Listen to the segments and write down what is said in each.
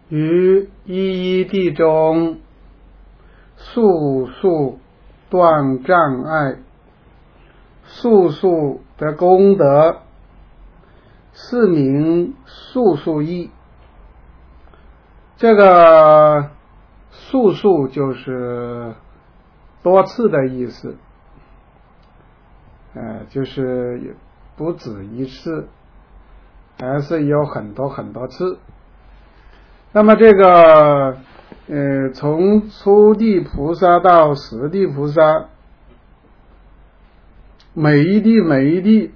于一一地中，速速断障碍，速速的功德，是名速速义。这个速速就是多次的意思，就是不止一次，而是有很多很多次。那么这个从初地菩萨到十地菩萨，每一地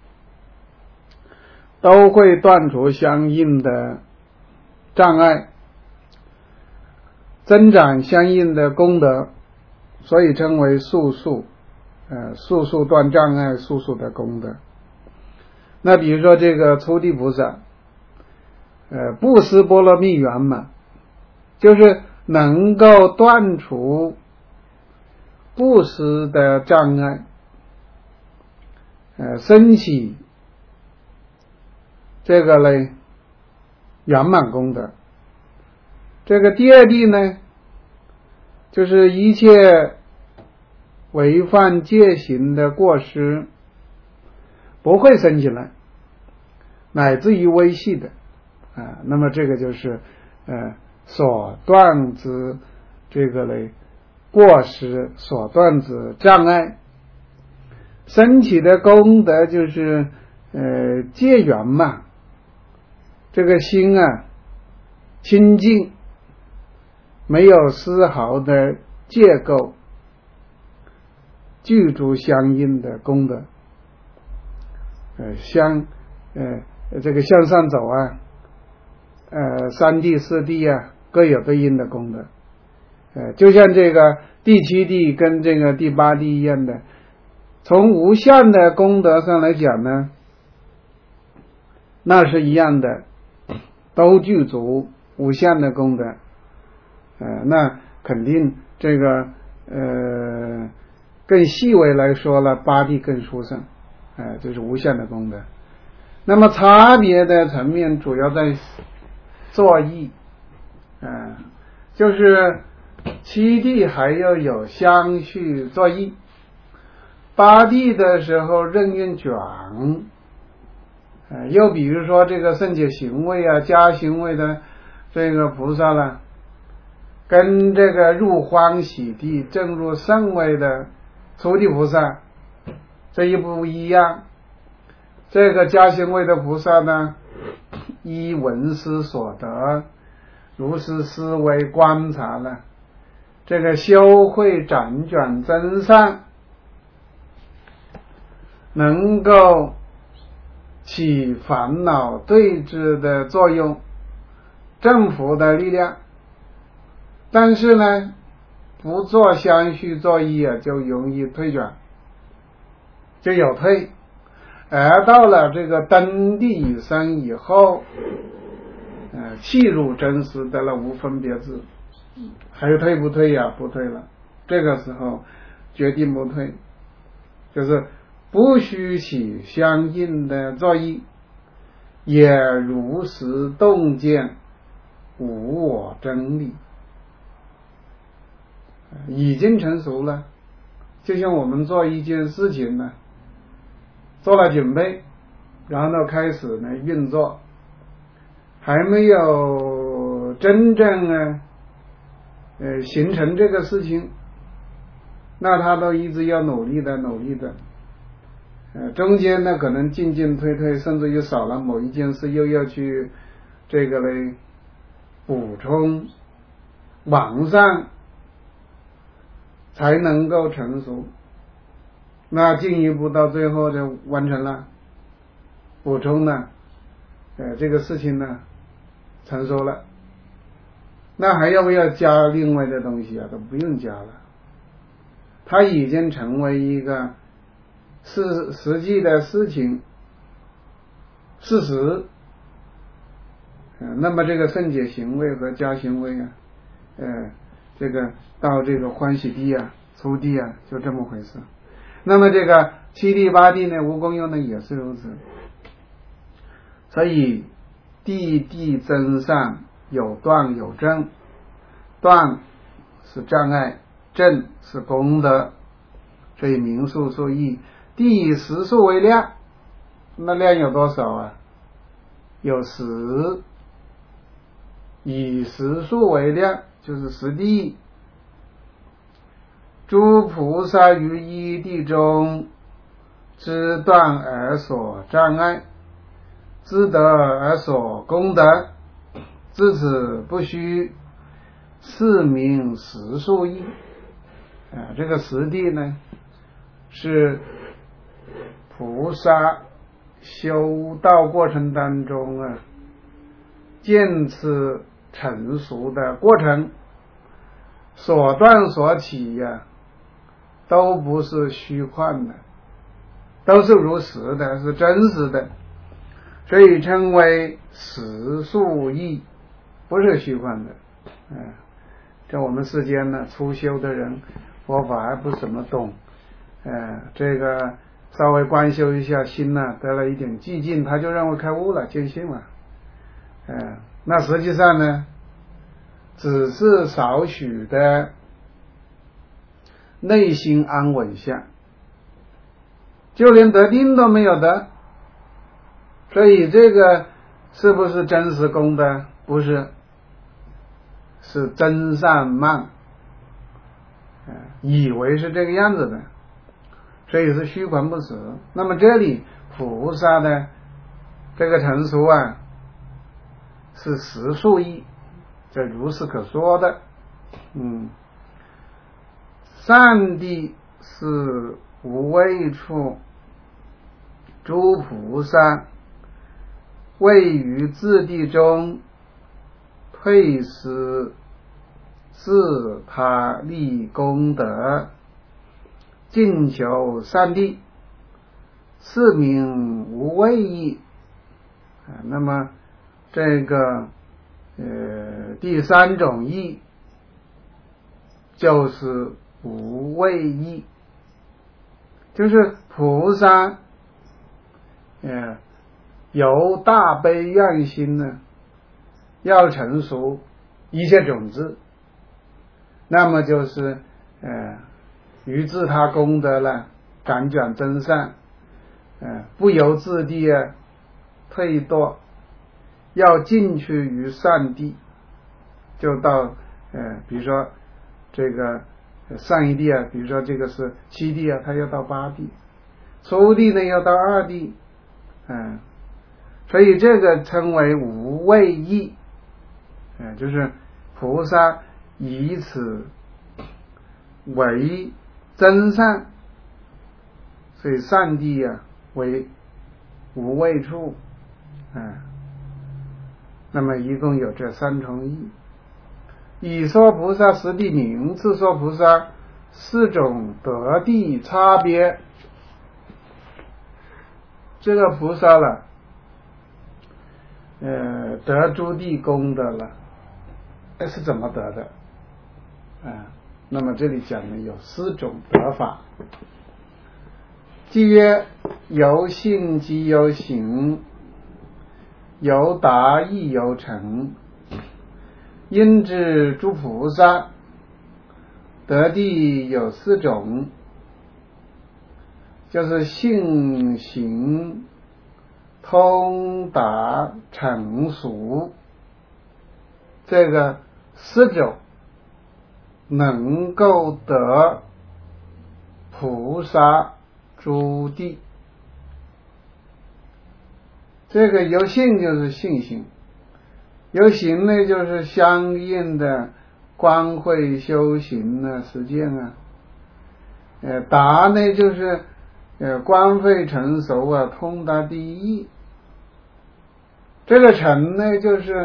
都会断除相应的障碍，增长相应的功德，所以称为速速断障碍，速速的功德。那比如说这个初地菩萨，布施波罗蜜圆满，就是能够断除布施的障碍，升起这个呢圆满功德。这个第二地呢，就是一切违犯戒行的过失不会升起来，乃至于微细的那么这个就是所断之这个呢过失，所断之障碍，升起的功德就是戒圆满，这个心清净，没有丝毫的戒垢，具足相应的功德，这个向上走三地四地各有对应的功德，就像这个第七地跟这个第八地一样的，从无相的功德上来讲呢，那是一样的，都具足无相的功德，那肯定这个更细微来说了，八地更殊胜，就是无相的功德。那么差别的层面主要在作意，就是七地还要有相续作意，八地的时候任运卷，又比如说这个圣解行位加行位的这个菩萨了，跟这个入欢喜地正入圣位的初地菩萨这一不一样。这个加行位的菩萨呢，依闻思所得，如是思维观察了，这个修慧辗转增上，能够起烦恼对治的作用，正服的力量。但是呢，不做相续作意就容易退转，就有退。而到了这个登地以上以后，契入真实得了无分别智，还退不退不退了。这个时候决定不退，就是不须起相应的作意，也如实洞见无我真理，已经成熟了。就像我们做一件事情呢，做了准备，然后开始呢运作，还没有真正形成这个事情，那他都一直要努力的，中间呢可能进退，甚至于少了某一件事，又要去这个呢补充完善，才能够成熟。那进一步到最后就完成了，补充呢这个事情呢成熟了，那还要不要加另外的东西都不用加了，它已经成为一个实际的事情，事实。那么这个圣解行位和加行位这个到这个欢喜地初地就这么回事。那么这个七地八地呢，无功用呢也是如此。所以地地增上有断有正，断是障碍，正是功德，所以名数数义。地以实数为量，那量有多少啊？有10，以实数为量就是实地。诸菩萨于一地中，知断而所障碍，知得而所功德，自此不虚，是名实数义。这个实地呢，是菩萨修道过程当中啊，渐次成熟的过程，所断所起呀，都不是虚幻的，都是如实的，是真实的，所以称为实数义，不是虚幻的。在我们世间呢，初修的人佛法还不怎么懂，这个稍微观修一下心呢，得了一点寂静，他就认为开悟了，见性了。那实际上呢，只是少许的内心安稳相，就连得定都没有得。所以这个是不是真实功德？不是，是真善慢，以为是这个样子的，所以是虚幻不实。那么这里菩萨的这个成熟啊，是实数义，这如是可说的。善地是无畏处，诸菩萨位于自地中，退失自他立功德，尽求善地，是名无畏义。那么这个第三种义就是无畏义，就是菩萨由大悲愿心呢，要成熟一切种子，那么就是于自他功德了，感转真善，不由自地退堕，要进去于善地，就到比如说这个上一地啊，比如说这个是7地啊，他要到8地，初地呢要到2地，所以这个称为无畏义，就是菩萨以此为真善，所以善地啊为无畏处。那么一共有这3重义。以说菩萨实地名，次说菩萨4种得地差别。这个菩萨了，得诸地功德了，是怎么得的？那么这里讲的有4种得法。即曰由信即由行，由达亦由成。因知诸菩萨得地有4种，就是信行通达成熟，这个4种能够得菩萨诸地。这个由信就是信心，由行呢就是相应的观慧修行啊实践啊，达呢就是观慧成熟啊，通达第一。这个成呢就是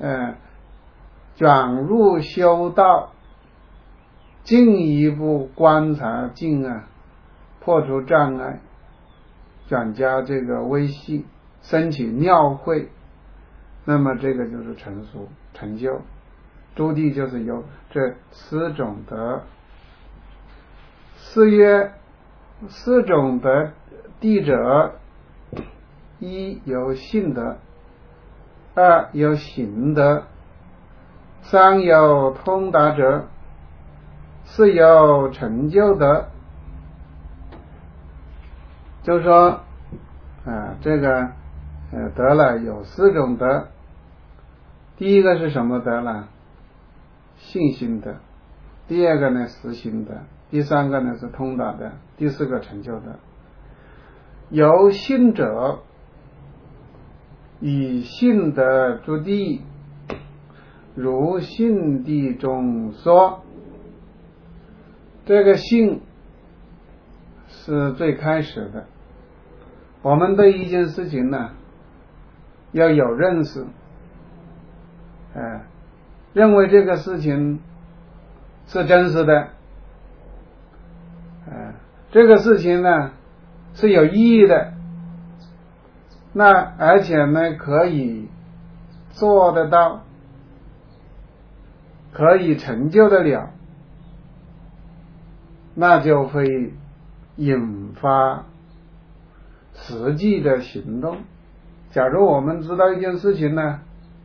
转入修道，进一步观察境啊，破除障碍，转加这个微细，升起妙慧，那么这个就是成熟成就。诸地就是由这4种得。是曰4种得地者：1由信德，2由行德， 三有通达者，四有成就德。就是说这个德了有4种德。第一个是什么德呢？信心德。第二个呢实行德。第三个呢是通达德。第四个成就德。由信者以信德著地，如信地中说。这个信是最开始的。我们对一件事情呢要有认识，认为这个事情是真实的，这个事情呢是有意义的，那而且呢可以做得到，可以成就得了，那就会引发实际的行动。假如我们知道一件事情呢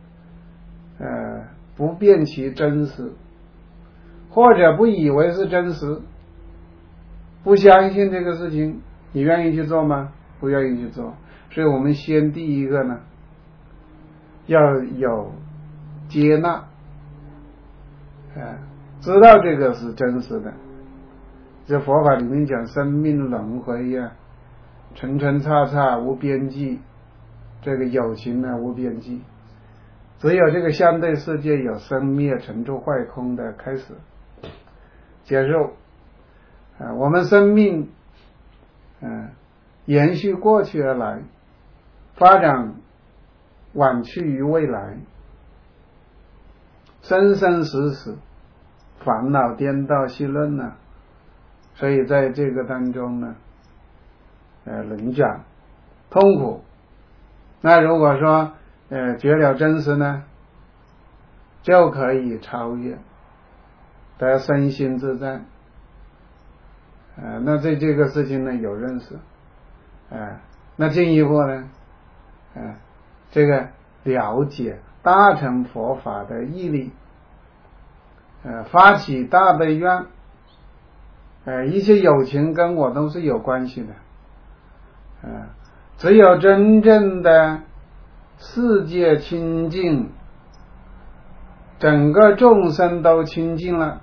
不辨其真实，或者不以为是真实，不相信这个事情，你愿意去做吗？不愿意去做。所以我们先第一个呢要有接纳，知道这个是真实的。这佛法里面讲生命轮回层层叉叉无边际，这个有情呢无边际，只有这个相对世界有生灭成住坏空的开始结束。我们生命延续过去而来，发展往去于未来，生生死死，烦恼颠倒戏论呢。所以在这个当中呢轮转痛苦。那如果说觉了真实呢，就可以超越，得身心自在。那对这个事情呢有认识，那进一步呢这个了解大乘佛法的义理，发起大悲愿，一切有情跟我都是有关系的，只有真正的世界清净，整个众生都清净了，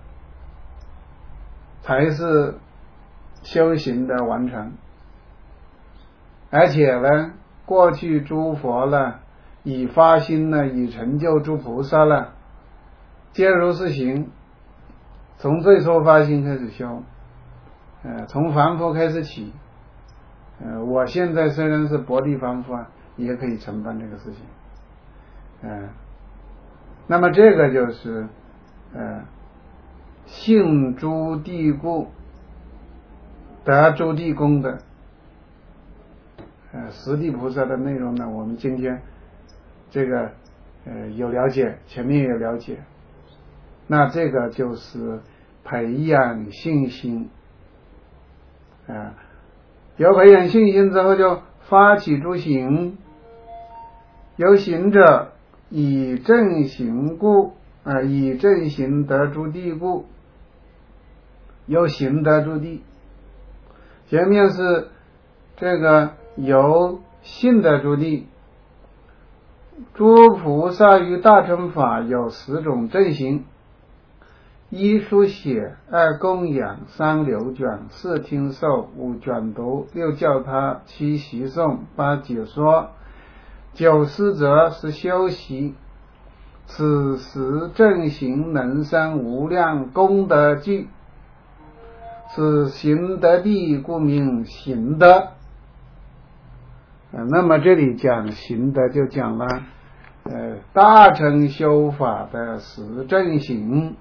才是修行的完成。而且呢过去诸佛了已发心了，已成就诸菩萨了，皆如是行，从最初发心开始修，从凡夫开始起。我现在虽然是薄地凡夫也可以承办这个事情。那么这个就是信诸地故，得诸地功德。十地菩萨的内容呢，我们今天这个有了解，前面也了解。那这个就是培养信心，有培养信心之后，就发起诸行，有行者以正行故，以正行得诸地故，有行得诸地。前面是这个由信得诸地。诸菩萨于大乘法有10种正行：一书写，二供养，三流转，四听受，五卷读，六教他，七习诵，八解说，九思则，是修习。此时正行能生无量功德具，此行得地，故名行德。那么这里讲行德，就讲了大乘修法的10正行。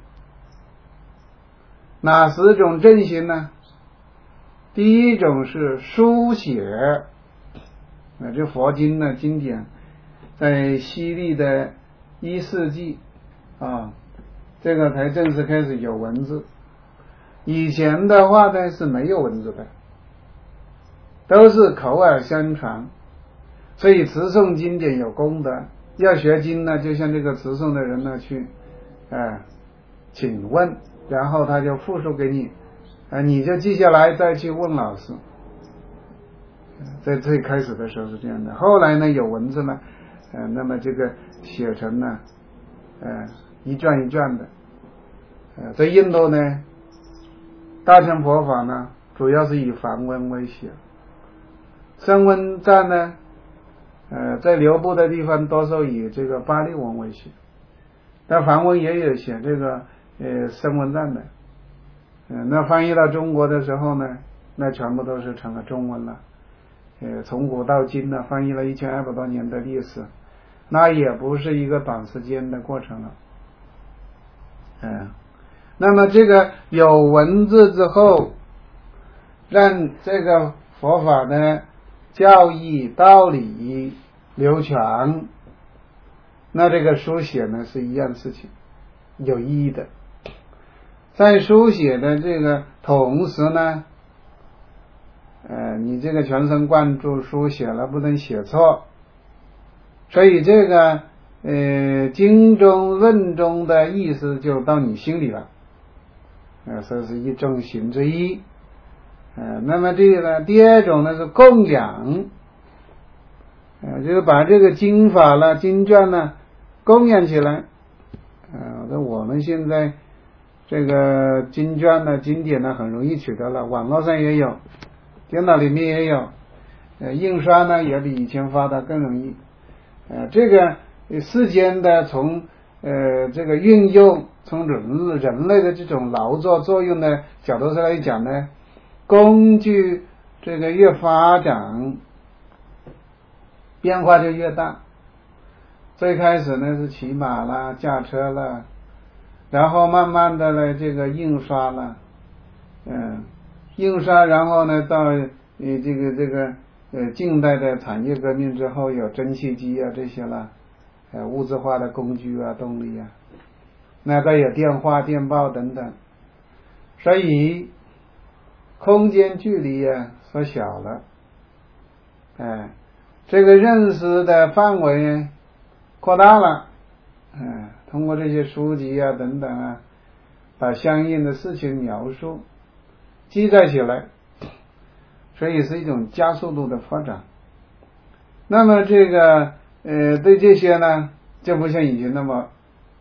哪10种正行呢？第一种是书写，这佛经呢经典在西历的1世纪这个才正式开始有文字。以前的话呢是没有文字的，都是口耳相传。所以持诵经典有功德，要学经呢，就像这个持诵的人呢去请问，然后他就复述给你，你就记下来再去问老师。在最开始的时候是这样的，后来呢有文字呢，那么这个写成呢，一卷一卷的。在印度呢，大乘佛法呢主要是以梵文为写，声闻赞呢，在流布的地方多数以这个巴利文为写，但梵文也有写这个声闻赞的，那翻译到中国的时候呢，那全部都是成了中文了。从古到今呢，翻译了1200多年的历史，那也不是一个短时间的过程了。那么这个有文字之后，让这个佛法的教义道理流传，那这个书写呢是一样事情，有意义的。在书写的这个同时呢，你这个全神贯注书写了不能写错，所以这个经中论中的意思就到你心里了，这是一种行之一。那么这个呢，第二种呢是供养，就是把这个经法了经卷呢供养起来。那我们现在这个经卷呢经典呢很容易取得了，网络上也有，电脑里面也有，印刷呢也比以前发达更容易。这个世间的从这个运用，从人类的这种劳作作用的角度上来讲呢，工具这个越发展，变化就越大。最开始呢是骑马啦、驾车啦，然后慢慢的呢这个印刷了，印刷，然后呢到这个近代的产业革命之后有蒸汽机啊这些了，物质化的工具啊动力啊，那再有电话电报等等，所以空间距离啊缩小了，这个认识的范围扩大了，通过这些书籍啊等等啊，把相应的事情描述记载起来，所以是一种加速度的发展。那么这个对这些呢就不像以前那么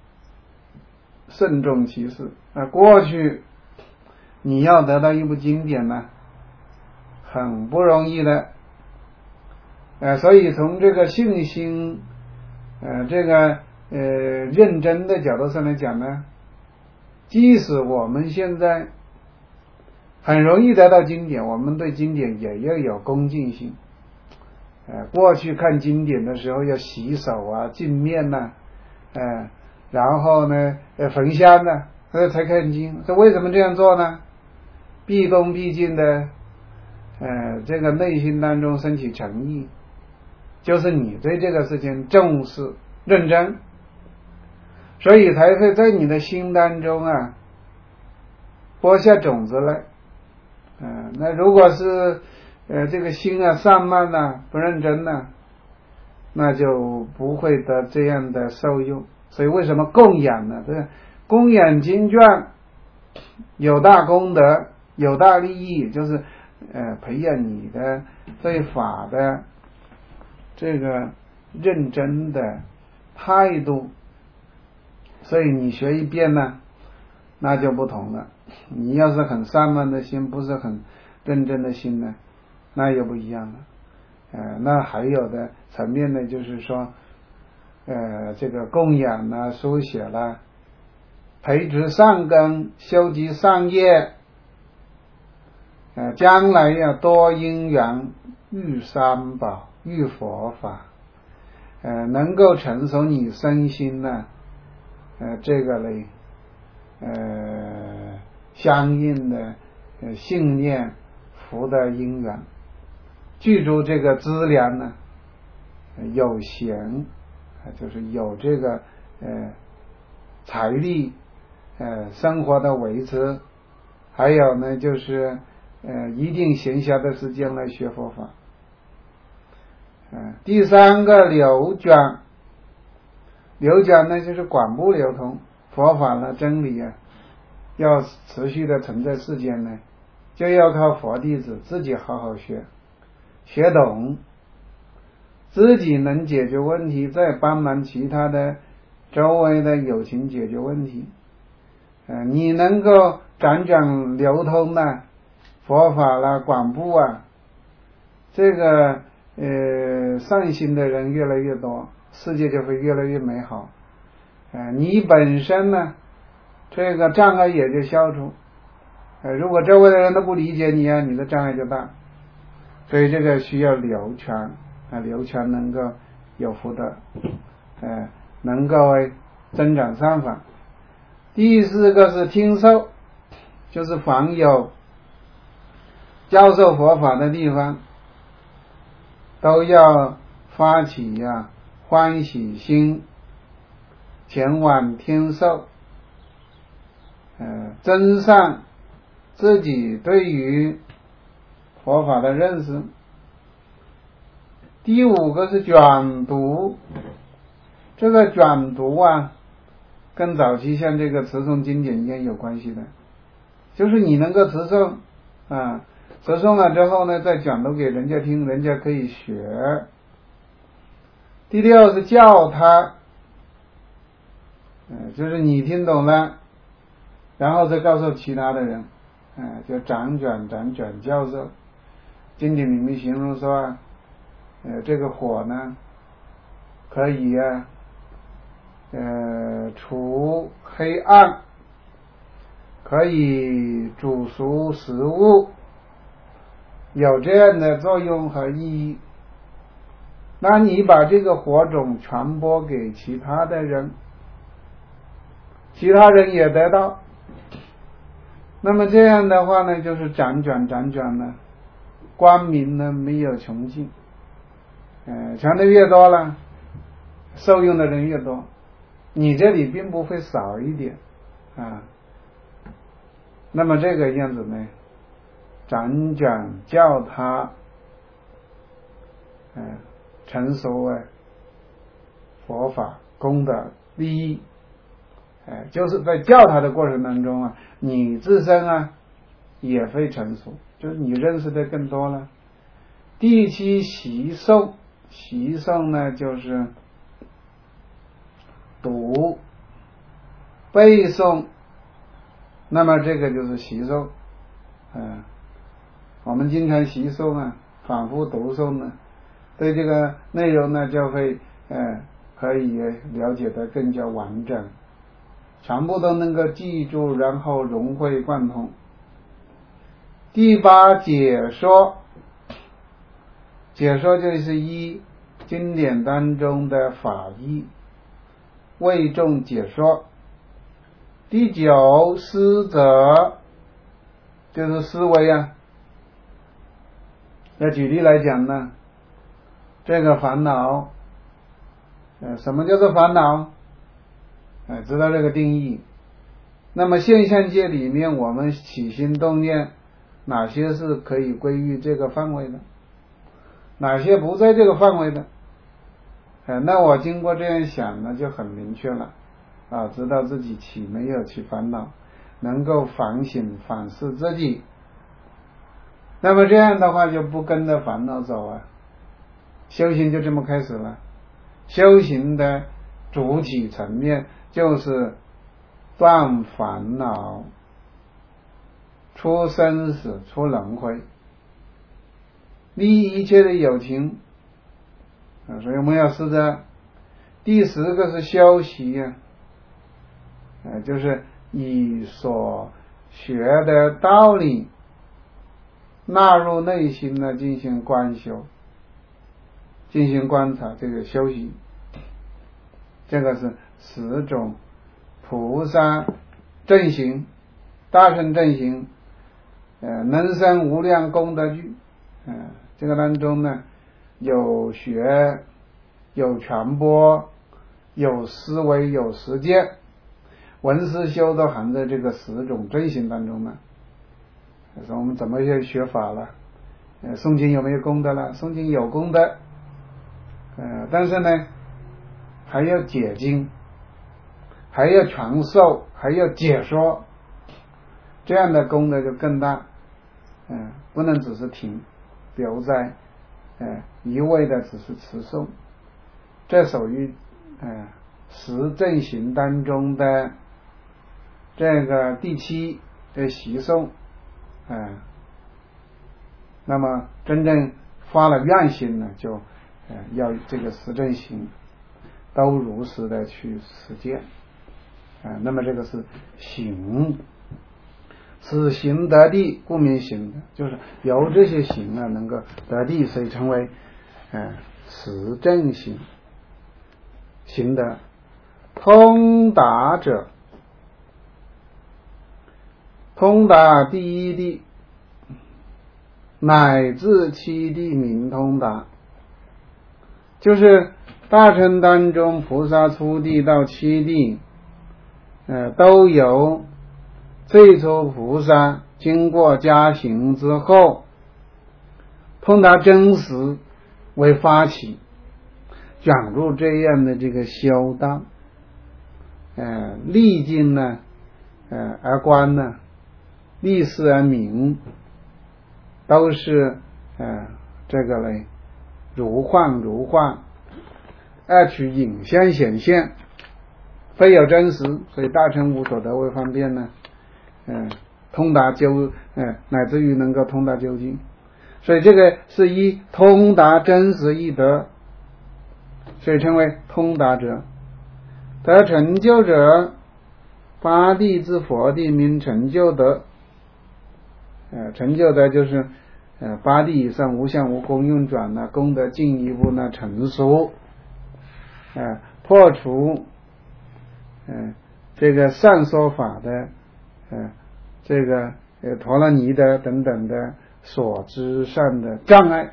慎重其事。过去你要得到一部经典呢很不容易的，所以从这个信心这个认真的角度上来讲呢，即使我们现在很容易得到经典，我们对经典也要有恭敬心。过去看经典的时候要洗手啊、净面呐，然后呢焚香呢，才看经。这为什么这样做呢？毕恭毕敬的，这个内心当中升起诚意，就是你对这个事情重视认真，所以才会在你的心当中啊播下种子来。那如果是这个心啊散漫啊不认真呢，那就不会得这样的受用。所以为什么供养呢？这个供养经卷有大功德有大利益，就是培养你的对法的这个认真的态度。所以你学一遍呢那就不同了，你要是很散漫的心，不是很认真的心呢，那又不一样了。那还有的层面呢，就是说这个供养啦、书写啦、培植善根、修集善业，将来要多因缘遇三宝、遇佛法，能够成熟你身心呢这个嘞相应的信念福的因缘，具足这个资粮呢，有闲就是有这个财力生活的维持，还有呢就是一定闲暇的时间来学佛法。第三个流转，流转呢就是广布流通， 佛法呢真理啊要持续的存在世间呢，就要靠佛弟子自己好好学懂，自己能解决问题，再帮忙其他的周围的友情解决问题。你能够辗转流通呢，佛法啦广布啊，这个善心的人越来越多，世界就会越来越美好。你本身呢这个障碍也就消除。如果周围的人都不理解你啊，你的障碍就大。所以这个需要流传流传能够有福德，能够增长善法。第四个是听受，就是凡有教授佛法的地方，都要发起欢喜心，前往听受，增上自己对于佛法的认识。第五个是卷读，这个卷读啊跟早期像这个持诵经典一样有关系的，就是你能够持诵持诵了之后呢，再讲读给人家听，人家可以学。第六是教他，就是你听懂了，然后再告诉其他的人，就辗转教授。经典里面形容说这个火呢可以除黑暗，可以煮熟食物，有这样的作用和意义。那你把这个火种传播给其他的人，其他人也得到，那么这样的话呢，就是辗转呢，光明呢没有穷尽，传的越多了，受用的人越多，你这里并不会少一点那么这个样子呢，辗转教他成熟佛法功德利益，就是在教他的过程当中你自身也会成熟，就是你认识的更多了。第七习诵，习诵呢就是读背诵，那么这个就是习诵。我们经常习诵反复读诵呢，对这个内容呢就会可以了解得更加完整，全部都能够记住，然后融会贯通。第八解说，解说就是依经典当中的法义为众解说。第九思则，就是思维要举例来讲呢，这个烦恼什么叫做烦恼？知道这个定义。那么现象界里面，我们起心动念哪些是可以归于这个范围的，哪些不在这个范围的，那我经过这样想呢，就很明确了知道自己起没有起烦恼，能够反省反思自己。那么这样的话就不跟着烦恼走修行就这么开始了。修行的主体层面就是断烦恼，出生死，出轮回，利益一切的有情所以我们要试着。第十个是修习就是以所学的道理纳入内心呢，进行观修，进行观察，这个修习。这个是10种菩萨正行，大乘正行能生无量功德具。这个当中呢，有学，有传播，有思维，有实践，闻思修都含在这个10种正行当中呢。说我们怎么去学法了？诵经有没有功德了？诵经有功德，但是呢，还要解经， 还要传授，还要解说，这样的功德就更大。不能只是留在一味的只是持诵，这属于十正行当中的这个第7的习诵。那么真正发了愿心呢，就要这个十正行都如实的去实践。那么这个是行，此行得地，故名行的，就是由这些行能够得地，所以称为十正行。行得通达者，通达第一地，乃至7地名通达，就是大乘当中菩萨初地到7地，都由最初菩萨经过加行之后，通达真实为发起，转入这样的这个修道，历尽呢，而观呢，历世而明，都是这个嘞，如幻如幻，二取影像显现，非有真实，所以大乘无所得为方便呢，通达乃至于能够通达究竟，所以这个是一通达真实易得，所以称为通达者。得成就者，八地之佛地名成就德。成就德就是八地以上无相无功运转呢，功德进一步呢成熟，破除这个善说法的这个陀罗尼的等等的所知上的障碍，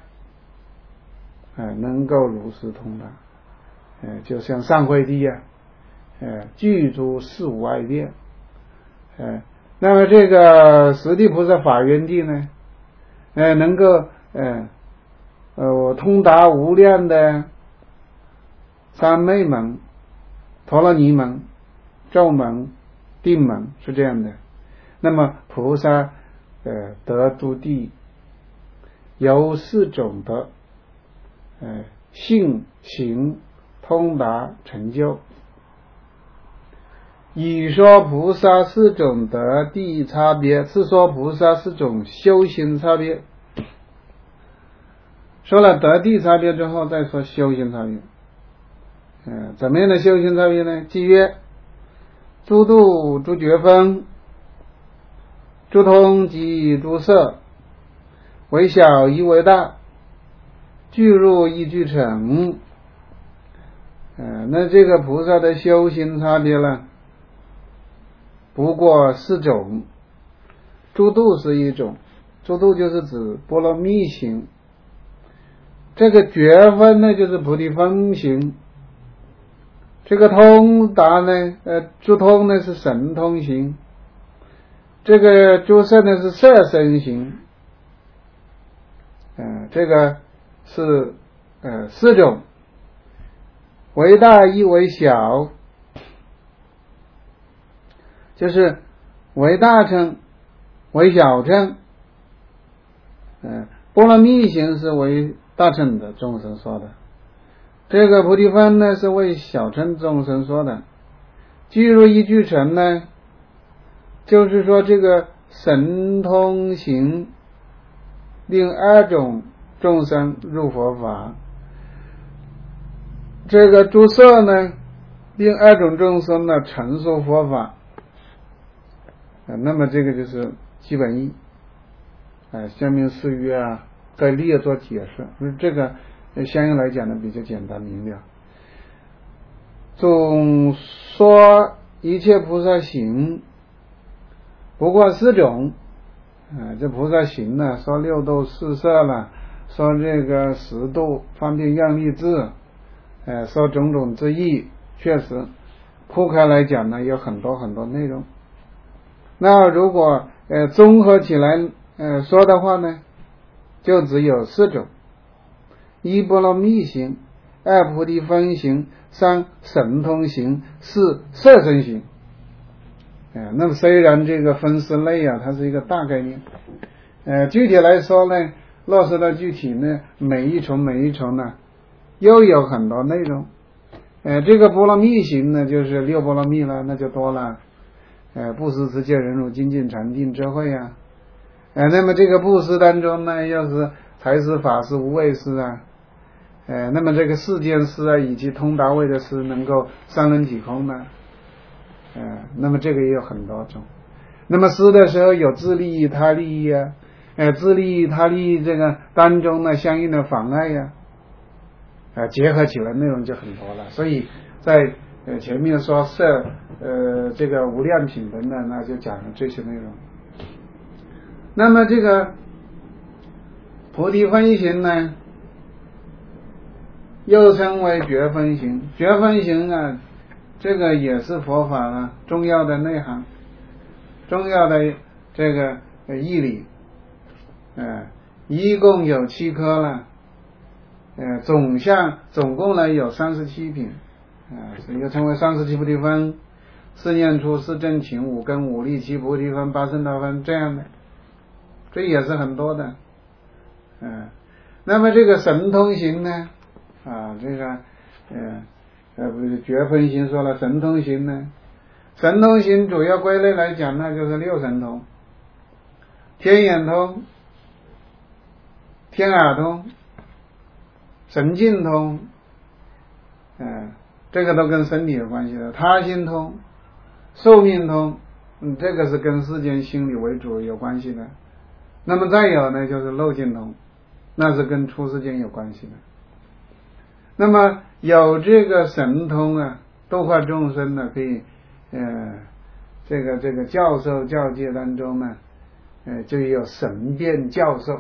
能够如实通达，就像上慧地具足四无碍辩。那么这个十地菩萨法缘地呢，能够通达无量的三昧门、陀罗尼门、咒门、定门，是这样的。那么菩萨得度地由4种德，性、行、通达、成就。以说菩萨4种得地差别，是说菩萨4种修行差别。说了得地差别之后，再说修行差别。怎么样的修行差别呢？即曰：诸度诸觉分，诸通即诸色，为小亦为大，具入亦具成。那这个菩萨的修行差别了，不过4种。诸度是一种，诸度就是指波罗蜜行，这个觉分呢就是菩提分行，这个通达呢诸通呢是神通行，这个诸色呢是色身行，这个是4种，为大亦为小，就是为大乘为小乘。波罗蜜行是为大乘的众生说的，这个菩提分呢是为小乘众生说的。具入亦具成呢，就是说这个神通行令2种众生入佛法，这个诸色呢令2种众生呢成熟佛法。那么这个就是基本义。下面4约再列作解释，这个相应来讲呢比较简单明了。总说一切菩萨行不过4种，这菩萨行呢说6度4摄了，说这个10度方便愿力智，说种种之意，确实铺开来讲呢有很多很多内容。那如果综合起来说的话呢，就只有4种：1波罗蜜行，2菩提分行， 三神通行，四色身行。那么虽然这个分四类啊，它是一个大概念，具体来说呢，落实到具体呢，每一重呢，又有很多内容。这个波罗蜜行呢，就是六波罗蜜了，那就多了。布施、持戒、忍辱、精进、禅定、智慧啊。那么这个布施当中呢，又是财施、法施、无畏施啊。那么这个世间施啊，以及通达位的施，能够三轮体空呢。那么这个也有很多种。那么施的时候有自利益、他利益啊。自利益、他利益这个当中呢，相应的妨碍呀。结合起来内容就很多了。所以在前面说色这个无量品等等，那就讲了这些内容。那么这个菩提分行呢，又称为觉分行。觉分行啊，这个也是佛法啊重要的内涵，重要的这个义理。一共有7科了。总共呢有37品。所以又称为37菩提分。4念处、4正勤、5根、5力、7菩提分、8圣道分，这样的，这也是很多的。那么这个神通行呢，这个不是觉分行说了，神通行呢，神通行主要归类来讲呢，就是6神通：天眼通、天耳通、神境通，这个都跟身体有关系的。他心通、寿命通，这个是跟世间心理为主有关系的。那么再有呢，就是漏尽通，那是跟出世间有关系的。那么有这个神通啊，度化众生呢，可以这个教授教界当中呢，就有神变教授，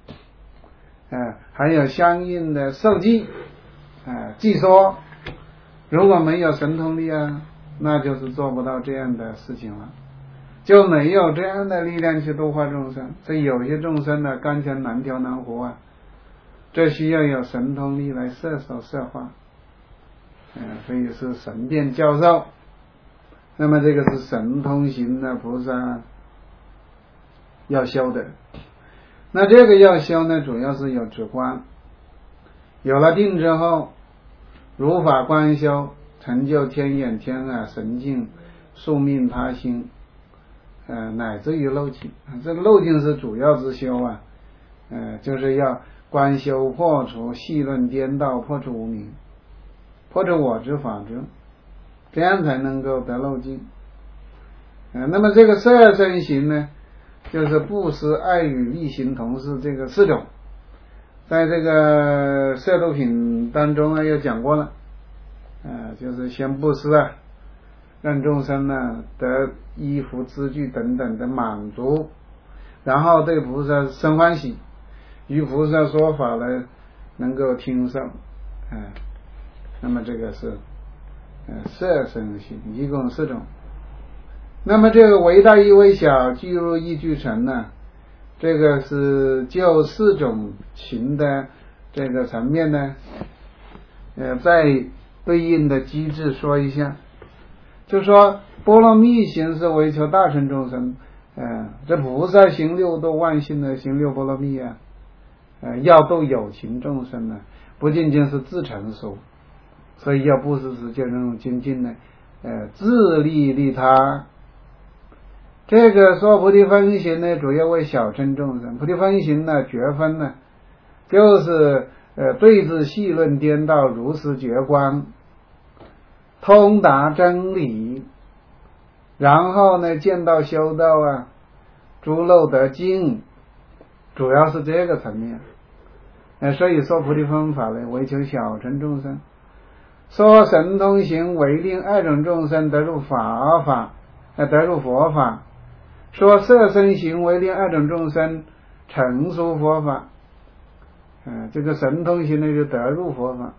还有相应的授记，记说。如果没有神通力啊，那就是做不到这样的事情了，就没有这样的力量去度化众生。所以有些众生呢，刚强难调难活啊，这需要有神通力来摄受摄化。所以是神变教授。那么这个是神通行的菩萨要修的。那这个要修呢，主要是有止观，有了定之后，如法观修，成就天眼、天耳、神境、宿命、他心，乃至于漏尽。这个漏尽是主要之修啊，就是要观修破除细论颠倒，破除无明，破除我执法执，这样才能够得漏尽。那么这个色身行呢，就是布施、爱语、利行、同事这个4种。在这个摄度品当中啊，又讲过了，就是先布施啊，让众生呢得衣服、资具等等的满足，然后对菩萨生欢喜，于菩萨说法呢能够听受，那么这个是色身行，一共4种。那么这个为大亦为小，俱入亦俱成呢，这个是就4种情的这个层面呢，再对应的机制说一下。就说波罗蜜行是为求大乘众生，这菩萨行6度万幸的行6波罗蜜啊，要度有情众生呢，不仅仅是自成熟，所以要布施、持戒、忍辱、精进呢，自利利他。这个说菩提分行呢，主要为小乘众生。菩提分行呢，觉分呢，就是对治细论颠倒，如实觉观，通达真理，然后呢见道修道啊，诸漏得净，主要是这个层面。所以说菩提分法呢，为求小乘众生。说神通行为令2种众生得入法，得入佛法。说色身行为令2种众生成熟佛法，这个神通行呢就得入佛法，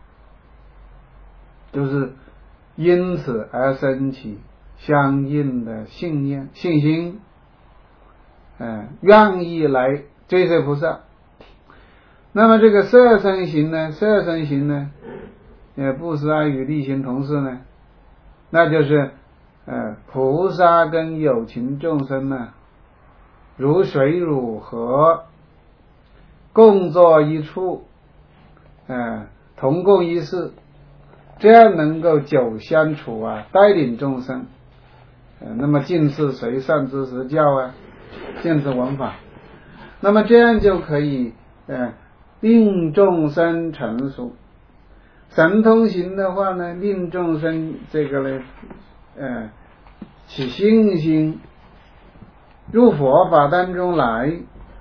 就是因此而升起相应的信念、信心，愿意来追随菩萨。那么这个色身行呢，色身行呢， 布施爱语利行同事呢？那就是菩萨跟有情众生呢，如水如河，共坐一处，同共一事，这样能够久相处啊，带领众生，那么尽是随善知识教啊，见之闻法，那么这样就可以令众生成熟。神通行的话呢，令众生这个呢起信心，入佛法当中来，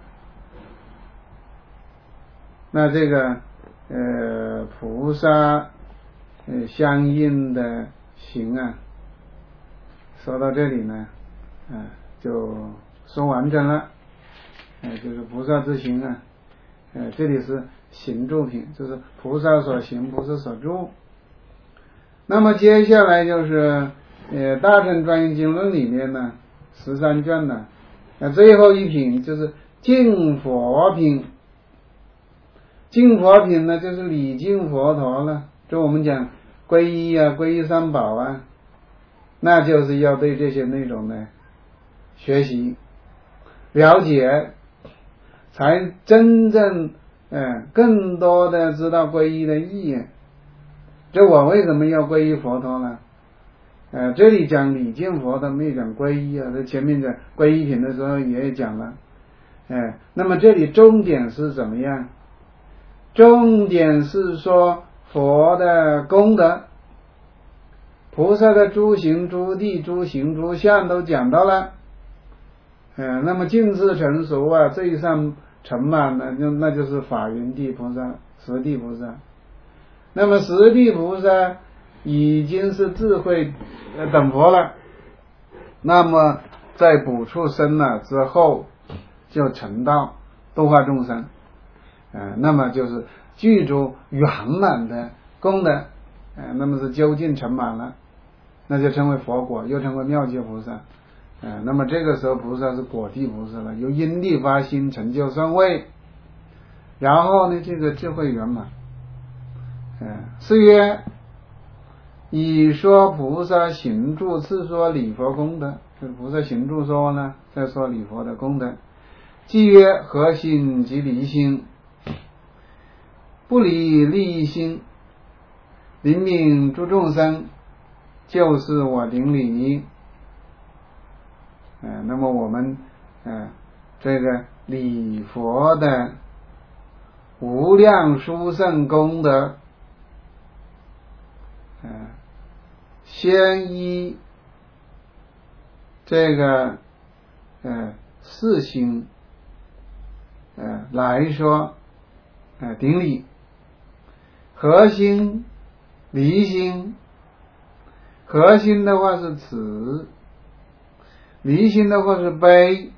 那这个菩萨相应的行啊，说到这里呢就说完整了，就是菩萨之行啊，这里是行住品，就是菩萨所行，菩萨所住。那么接下来就是大乘专业经论里面呢13卷呢，最后一品就是净佛品。净佛品呢，就是礼敬佛陀了。就我们讲皈依啊，皈依三宝啊，那就是要对这些内容呢学习了解，才真正更多的知道皈依的意义。这我为什么要皈依佛陀呢？这里讲礼敬佛的，没讲皈依啊。在前面讲皈依品的时候也讲了。那么这里重点是怎么样？重点是说佛的功德，菩萨的诸行诸地诸行诸相都讲到了。那么尽智成熟啊，最上成满了，那就是法云地菩萨、十地菩萨。那么十地菩萨已经是智慧等佛了，那么在补处生了之后就成道度化众生，那么就是具足圆满的功德，那么是究竟成满了，那就称为佛果，又称为妙觉菩萨。那么这个时候菩萨是果地菩萨了，由因地发心成就圣位，然后呢这个智慧圆满。是曰以说菩萨行住次说礼佛功德，就是菩萨行住说呢，再说礼佛的功德。即曰合心即离心，不离利益心，临悯诸众生，就是我顶礼。那么我们这个礼佛的无量殊胜功德，先依这个四心来说顶礼。合心离心，合心的话是慈，离心的话是悲，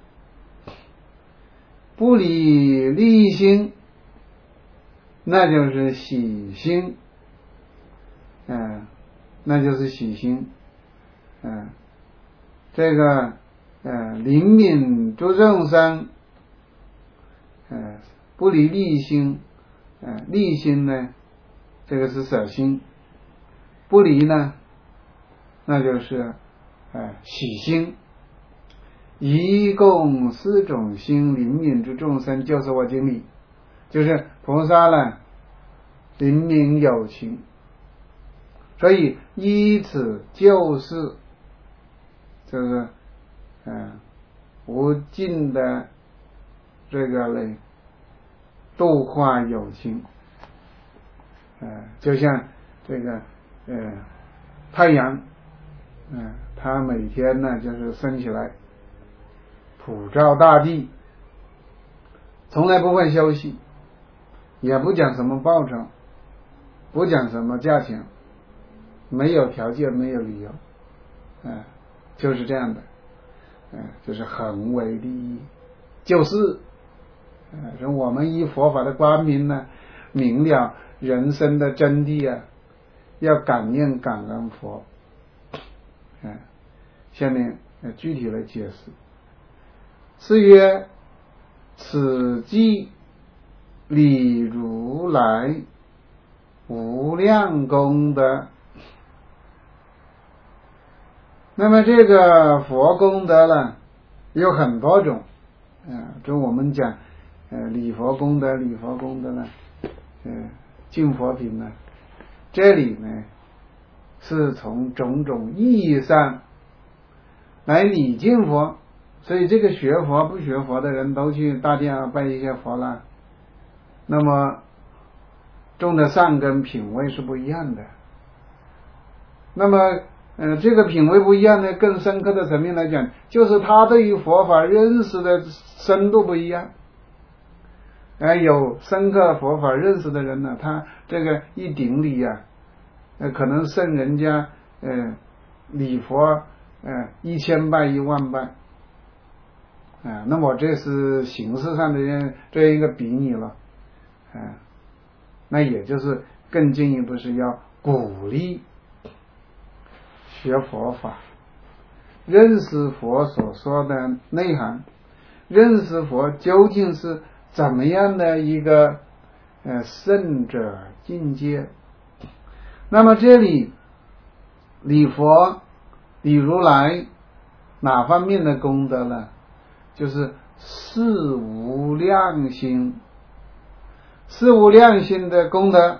不离利心那就是喜心，那就是喜心。这个灵敏诸众生，不离利心，利心呢这个是舍心，不离呢那就是喜心。一共4种心，灵敏诸众生就是我经理，就是菩萨呢灵敏有情，所以依此就是这个无尽的这个呢度化有情。就像这个太阳，它每天呢就是升起来普照大地，从来不会休息，也不讲什么报酬，不讲什么价钱，没有条件，没有理由，就是这样的，就是恒为利益，就是说我们以佛法的光明呢，明了人生的真谛啊，要感念感恩佛。下面具体来解释。是曰此即理如来无量功德。那么这个佛功德呢有很多种就我们讲礼佛功德呢敬佛品呢，这里呢是从种种意义上来礼敬佛。所以这个学佛不学佛的人都去大殿上拜一些佛了，那么种的善根品位是不一样的。那么这个品位不一样呢，更深刻的层面来讲，就是他对于佛法认识的深度不一样。有深刻佛法认识的人呢，他这个一顶礼可能胜人家礼佛1000拜10000拜那么这是形式上的这一个比拟了那也就是更进一步是要鼓励学佛法，认识佛所说的内涵，认识佛究竟是怎么样的一个圣者境界。那么这里礼佛礼如来哪方面的功德呢？就是四无量心。四无量心的功德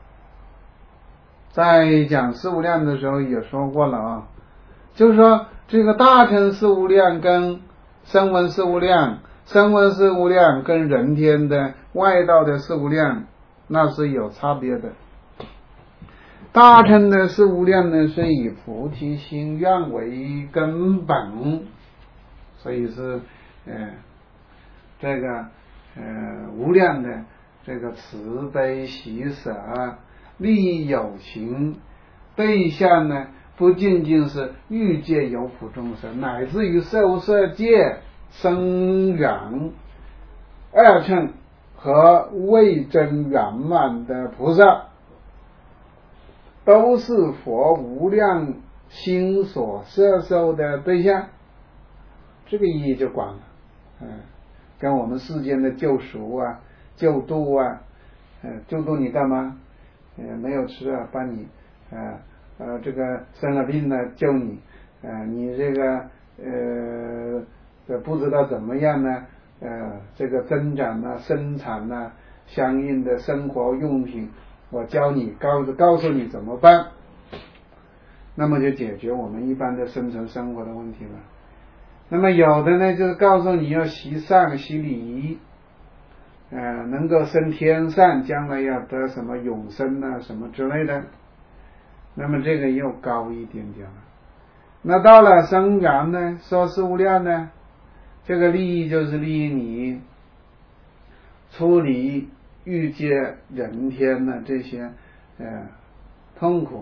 在讲四无量的时候也说过了就是说这个大乘四无量跟声闻四无量，声闻四无量跟人天的外道的四无量那是有差别的。大乘的四无量呢是以菩提心愿为根本，所以是这个无量的这个慈悲喜舍利益有情对象呢，不仅仅是欲界有苦众生，乃至于受摄界声缘二乘和未真圆满的菩萨，都是佛无量心所摄受的对象。这个意义就广了跟我们世间的救赎救度救度你干嘛？没有吃帮你这个生了病了救你你这个不知道怎么样呢这个增长生产相应的生活用品，我教你告诉你怎么办，那么就解决我们一般的生存生活的问题了。那么有的呢就是告诉你要习善习礼能够升天上，将来要得什么永生什么之类的，那么这个又高一点点了。那到了声缘呢，说四无量呢，这个利益就是利益你处理欲界人天的这些痛苦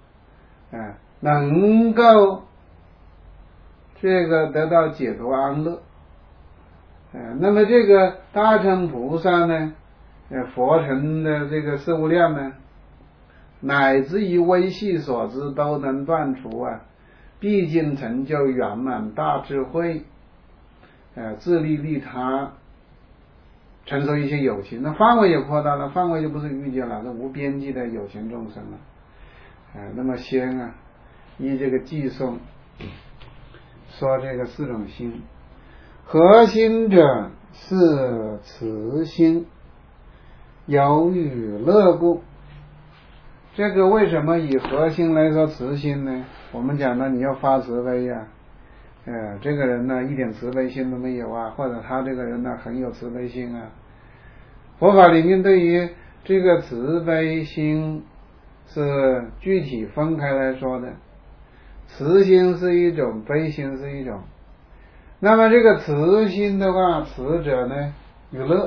能够这个得到解脱安乐那么这个大乘菩萨呢佛乘的这个四无量呢，乃至于微细所知都能断除毕竟成就圆满大智慧自利利他，承受一些有情，那范围也扩大了，范围就不是欲界了，是无边际的有情众生了那么先依这个偈颂说这个四种心，核心者是慈心，有与乐故。这个为什么以核心来说慈心呢？我们讲呢，你要发慈悲这个人呢一点慈悲心都没有或者他这个人呢很有慈悲心佛法里面对于这个慈悲心是具体分开来说的，慈心是一种，悲心是一种。那么这个慈心的话，慈者呢与乐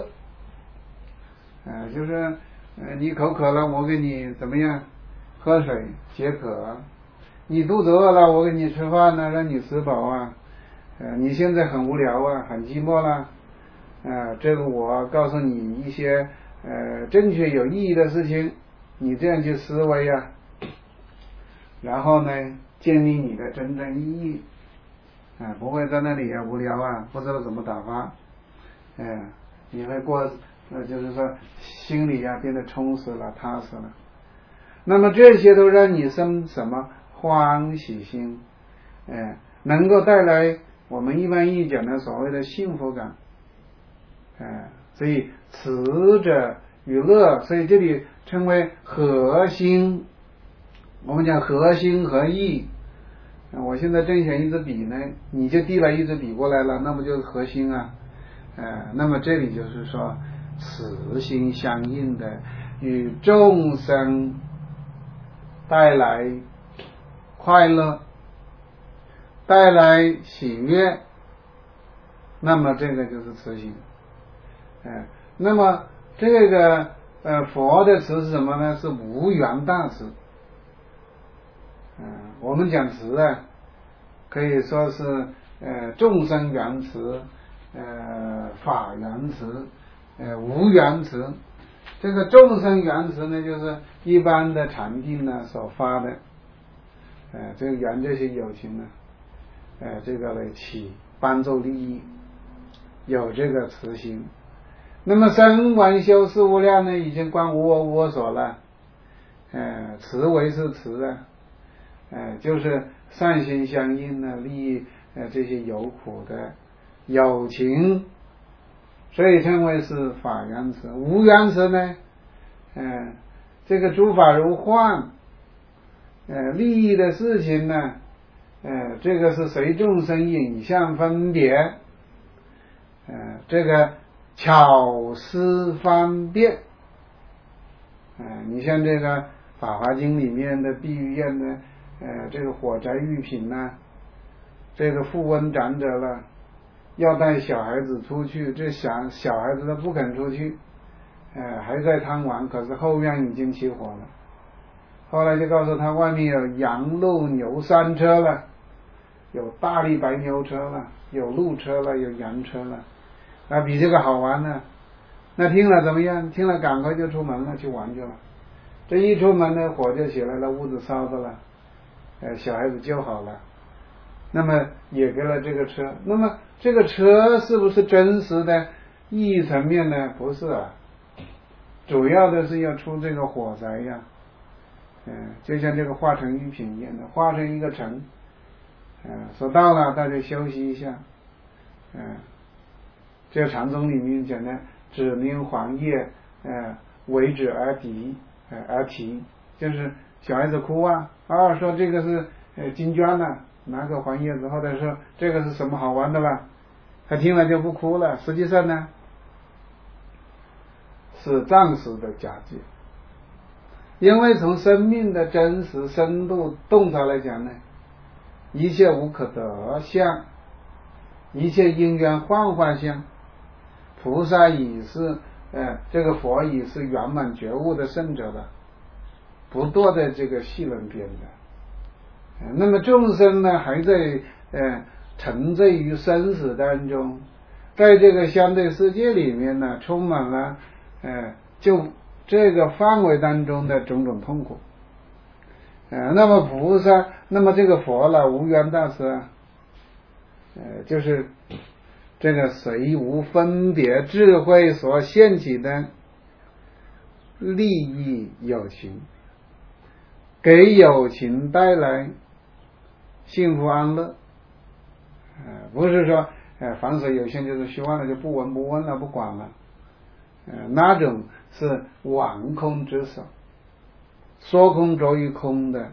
就是你口渴了，我给你怎么样喝水解渴，你肚子饿了，我给你吃饭让你吃饱你现在很无聊很寂寞了这个我告诉你一些正确有意义的事情，你这样去思维然后呢建立你的真正意义不会在那里无聊不知道怎么打发你会过就是说心里变得充实了踏实了那么这些都让你生什么欢喜心，能够带来我们一般意讲的所谓的幸福感，所以慈者与乐，所以这里称为和心。我们讲和心合意，我现在正选一支笔呢，你就递了一支笔过来了，那不就是和心啊？那么这里就是说慈心相应的，与众生带来快乐，带来喜悦，那么这个就是慈心。那么这个佛的慈是什么呢？是无缘大慈。我们讲慈啊，可以说是众生缘慈，法缘慈，无缘慈。这个众生缘慈呢，就是一般的禅定呢所发的，这个缘这些有情呢，这个来起帮助利益，有这个慈心。那么声闻修四无量呢，已经观无我无我所了，慈为是慈啊，就是善心相应呢，利益这些有苦的有情，所以称为是法缘慈。无缘慈呢，这个诸法如幻，利益的事情呢，这个是随众生影像分别，这个巧思方便，你像这个《法华经》里面的碧玉宴呢，这个火灾玉品呐，这个富翁长者了，要带小孩子出去，这小孩子都不肯出去，还在贪玩，可是后院已经起火了。后来就告诉他，外面有羊鹿牛三车了，有大力白牛车了，有鹿车了，有羊车了，那比这个好玩呢。那听了怎么样？听了赶快就出门了，去玩去了。这一出门呢，火就起来了，屋子烧的了，小孩子救好了。那么也给了这个车。那么这个车是不是真实的意义层面呢？不是啊，主要的是要出这个火灾呀。就像这个化成玉品一样的，化成一个城，说到了大家休息一下，这个禅宗里面讲的指明黄叶，为之而提，就是小孩子哭啊，说这个是金娟呐，拿个黄叶子，或者说这个是什么好玩的啦，他听了就不哭了。实际上呢，是暂时的假借。因为从生命的真实深度洞察来讲呢，一切无可得相，一切因缘幻化相，菩萨已是这个佛已是圆满觉悟的圣者了，不堕在这个戏论边的。那么众生呢，还在沉醉于生死当中，在这个相对世界里面呢，充满了就这个范围当中的种种痛苦。那么菩萨，那么这个佛了，无缘大慈啊，就是这个随无分别智慧所现起的利益有情，给有情带来幸福安乐。不是说凡所有情就是虚妄了，就不闻不问了，不管了。那种是玩空之手，说空着于空的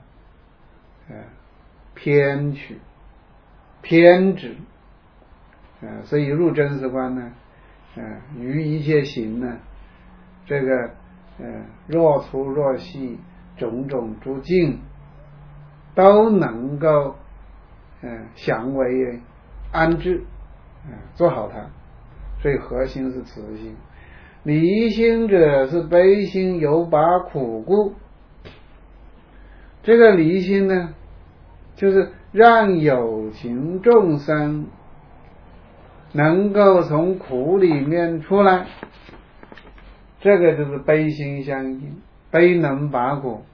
偏取偏执，所以入真实观呢，于一切行呢，这个若粗若细种种诸境都能够详为安置，做好它。所以核心是慈心。离心者是悲心有把苦故。这个离心呢，就是让有情众生能够从苦里面出来，这个就是悲心相应，悲能拔苦。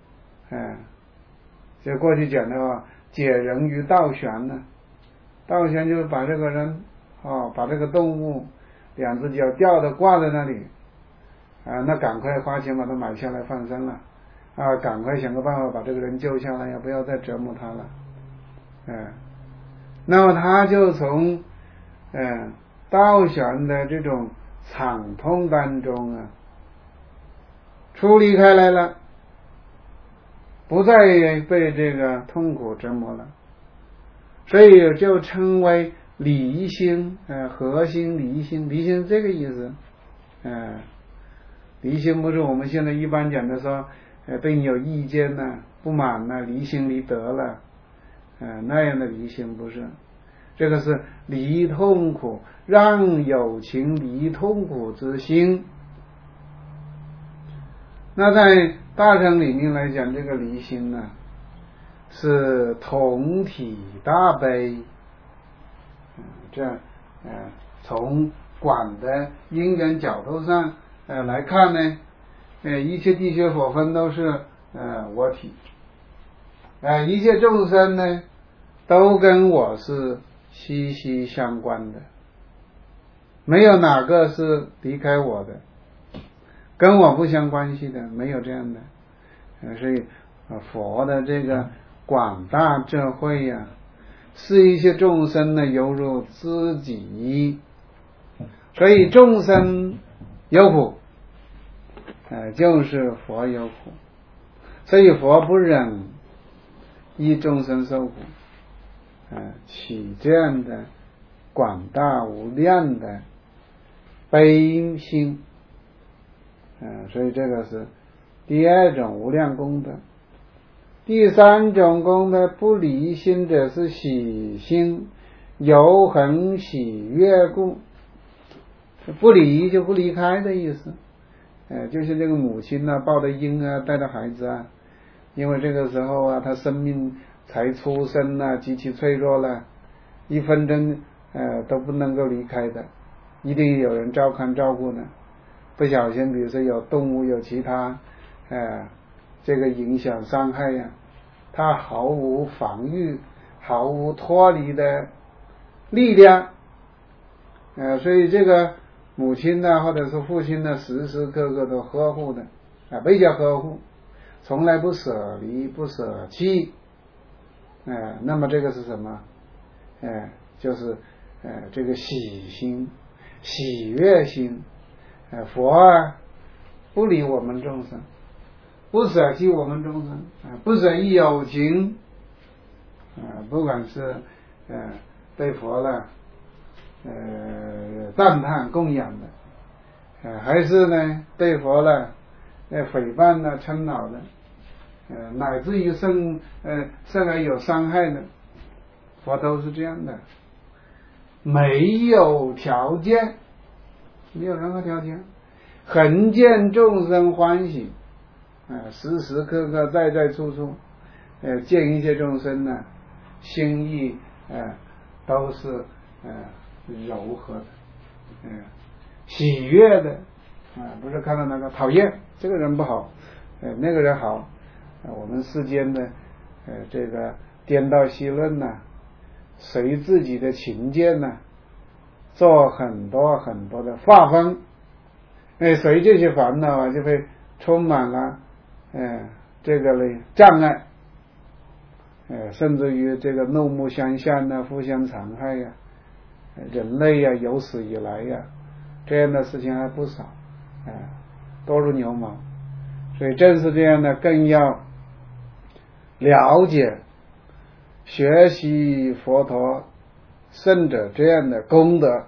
就过去讲的话，解人于倒悬呢，倒悬就是把这个人把这个动物两只脚吊着挂在那里，那赶快花钱把它买下来放生了， 啊，赶快想个办法把这个人救下来呀，不要再折磨他了。那么他就从倒悬的这种惨痛当中啊出离开来了，不再被这个痛苦折磨了，所以就称为离心，合心离心，离心是这个意思。离心不是我们现在一般讲的说，对你有意见呢、不满呢、离心离德了，那样的离心不是，这个是离痛苦，让有情离痛苦之心。那在大乘里面来讲，这个离心呢，是同体大悲。这样，从广的因缘角度上来看呢，一切地学佛分都是我体，一切众生呢都跟我是息息相关的，没有哪个是离开我的，跟我不相关系的，没有这样的。所以佛的这个广大智慧呀，是一切众生呢犹如自己，所以众生有苦，就是佛有苦，所以佛不忍一众生受苦，起这样的广大无量的悲心，所以这个是第二种无量功德。第三种功德，不离心者是喜心，由恒喜悦故。不离就不离开的意思，就是这个母亲啊，抱着婴啊，带着孩子啊，因为这个时候啊，他生命才出生啊，极其脆弱了，一分钟都不能够离开的，一定有人照看照顾的。不小心比如说有动物有其他这个影响伤害呀，他毫无防御，毫无脱离的力量，所以这个母亲呢或者是父亲呢时时刻刻都呵护的，比较呵护，从来不舍离不舍弃，那么这个是什么？就是这个喜心喜悦心。佛啊不理我们众生，不舍弃我们众生，不舍弃有情，不管是对佛了赞叹供养的，还是呢对佛了诽谤的嗔恼的，乃至于甚而有伤害的，佛都是这样的，没有条件，没有任何条件，恒见众生欢喜，时时刻刻在在处处见一切众生呢，心意都是柔和的，喜悦的，不是看到那个讨厌这个人不好，那个人好，我们世间的这个颠倒戏论呢，随自己的情见呢做很多很多的划分，随这些烦恼就会充满了这个类障碍，甚至于这个怒目相向啊，互相残害呀，人类呀有史以来呀这样的事情还不少，多如牛毛。所以正是这样的，更要了解学习佛陀圣者这样的功德，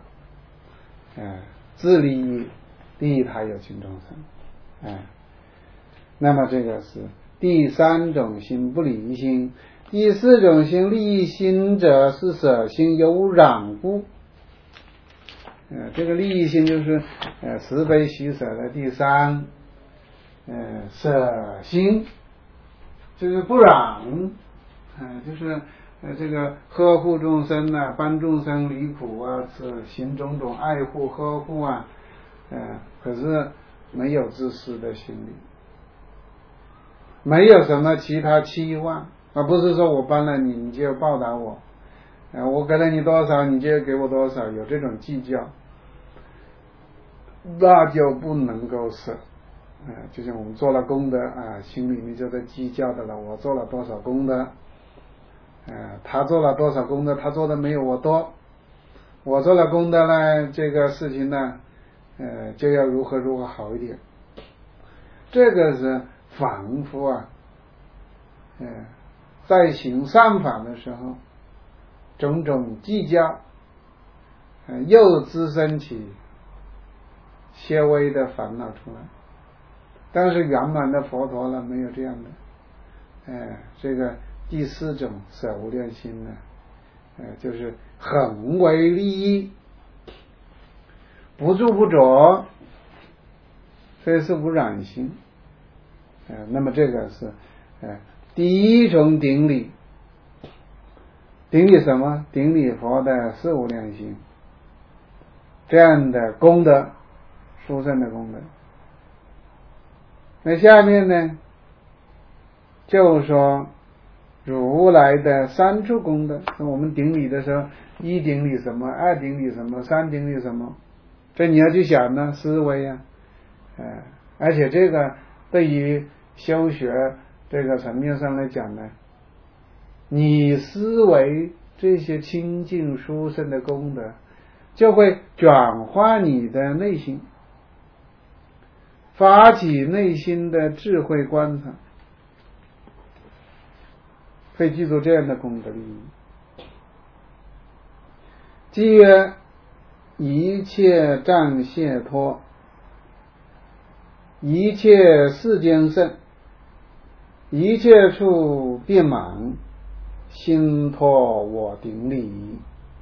自利益他有情众生，那么这个是第三种心，不离心。第四种心，离心者是舍心有染故，这个利益心就是慈悲喜舍的第三，舍心就是不染，就是这个呵护众生啊，帮众生离苦啊，是行种种爱护呵护啊，可是没有自私的心理，没有什么其他期望，不是说我帮了你你就报答我，我给了你多少你就给我多少，有这种计较那就不能够舍， 就像我们做了功德心里面就在计较的了，我做了多少功德，他做了多少功德，他做的没有我多，我做了功德呢，这个事情呢就要如何如何好一点，这个是凡夫在行善法的时候种种计较，又滋生起些微的烦恼出来。但是圆满的佛陀呢，没有这样的。这个第四种舍无量心呢，就是恒为利益，不住不着，非是无染心。那么这个是第一种顶礼。顶礼什么？顶礼佛的四无量心，这样的功德，殊胜的功德。那下面呢，就说如来的三处功德。我们顶礼的时候，一顶礼什么，二顶礼什么，三顶礼什么，这你要去想呢，思维而且这个对于修学这个层面上来讲呢，你思维这些清净殊胜的功德，就会转化你的内心，发起内心的智慧观察，可以记住这样的功德利益。即曰一切障解脱，一切世间胜，一切处遍满，心托我顶礼。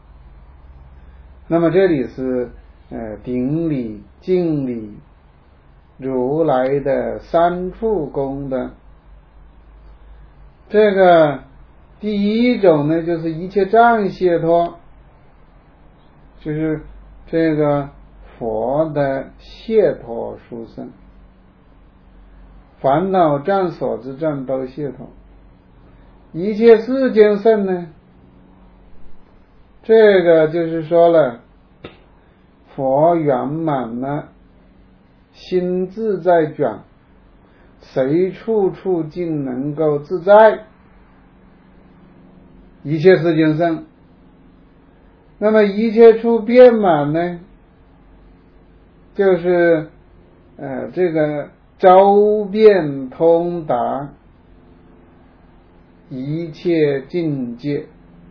那么这里是顶礼、敬礼如来的三处功德。这个第一种呢，就是一切障解脱，就是这个佛的解脱殊胜，烦恼障所知障都解脱。一切世间胜呢，这个就是说了，佛圆满了，心自在转，谁处处竟能够自在，一切世间胜。那么一切处遍满呢，就是这个周遍通达一切境界。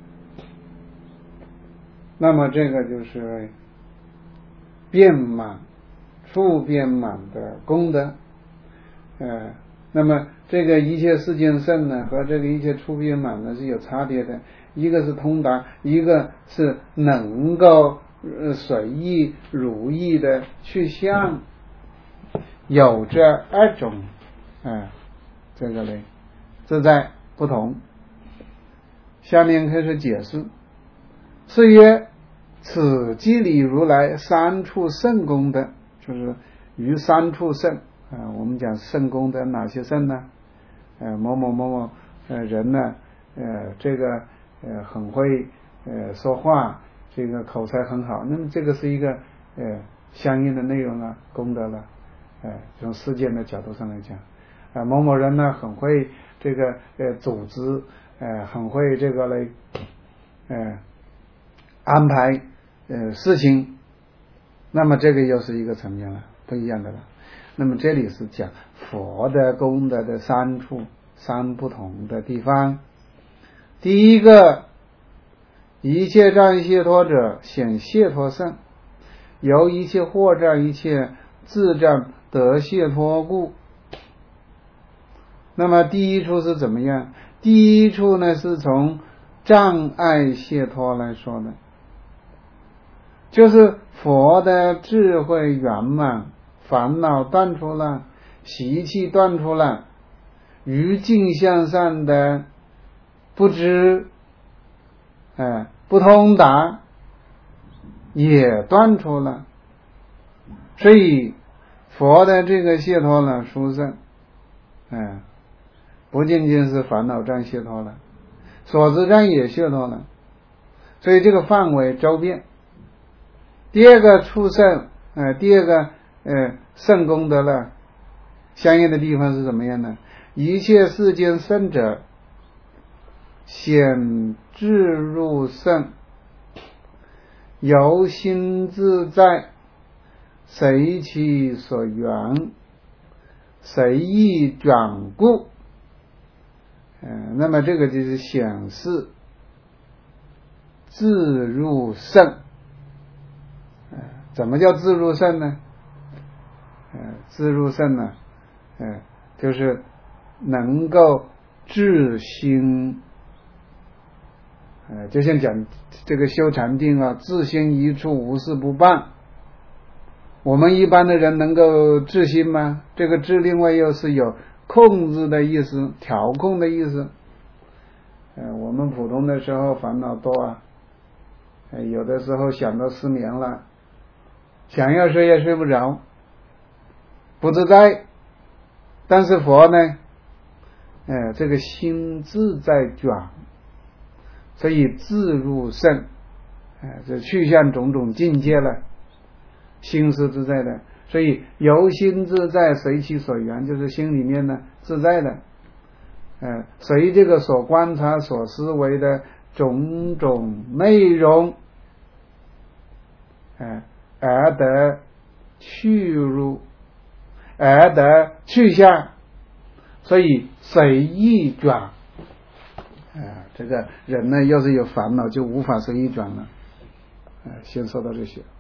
那么这个就是遍满、处遍满的功德。那么这个一切世间胜呢，和这个一切处遍满呢是有差别的，一个是通达，一个是能够随意如意的去向，有这二种这个呢自在不同。下面开始解释。是曰此即理如来三处胜功德，就是于三处胜我们讲胜功德哪些胜呢？某某某某人呢这个很会说话，这个口才很好，那么这个是一个相应的内容功德了。从世间的角度上来讲，某某人呢很会这个组织，很会这个来安排事情，那么这个又是一个层面了，不一样的了。那么这里是讲佛的功德的三处，三不同的地方。第一个，一切障解脱者显解脱胜，由一切惑障、一切自障得解脱故。那么第一处是怎么样？第一处呢是从障碍解脱来说的，就是佛的智慧圆满，烦恼断除了，习气断除了，于境向上的不知不通达也断除了。所以佛的这个解脱呢殊胜，不仅仅是烦恼障解脱了，所知障也解脱了，所以这个范围周遍。第二个处胜第二个胜功德了， 相应的地方是什么样呢？一切世间圣者，显智入圣，由心自在，随其所缘，随意转故。那么这个就是显示自入圣。怎么叫自入圣呢？自入圣呢，就是能够自心，就像讲这个修禅定啊，自心一处，无事不办。我们一般的人能够自心吗？这个自另外又是有控制的意思，调控的意思。我们普通的时候烦恼多啊，有的时候想到失眠了，想要睡也睡不着，不自在。但是佛呢，这个心自在转，所以自入圣，这去向种种境界了，心是自在的。所以由心自在，随其所缘，就是心里面呢自在的，随这个所观察所思维的种种内容，而得去入，而得去向，所以随意转。这个人呢，要是有烦恼，就无法随意转了。先说到这些。